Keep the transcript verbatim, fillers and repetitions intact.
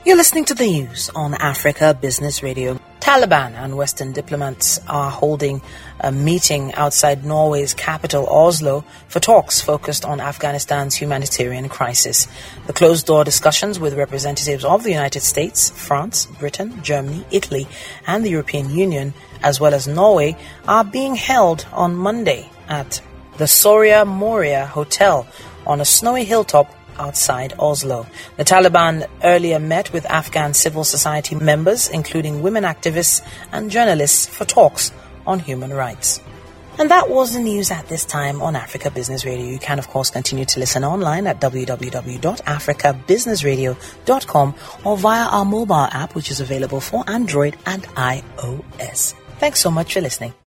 You're listening to the news on Africa Business Radio. Taliban and Western diplomats are holding a meeting outside Norway's capital, Oslo, for talks focused on Afghanistan's humanitarian crisis. The closed-door discussions with representatives of the United States, France, Britain, Germany, Italy, and the European Union, as well as Norway, are being held on Monday at the Soria Moria Hotel on a snowy hilltop outside Oslo. The Taliban earlier met with Afghan civil society members, including women activists and journalists, for talks on human rights. And that was the news at this time on Africa Business Radio. You can, of course, continue to listen online at w w w dot africa business radio dot com or via our mobile app, which is available for Android and iOS. Thanks so much for listening.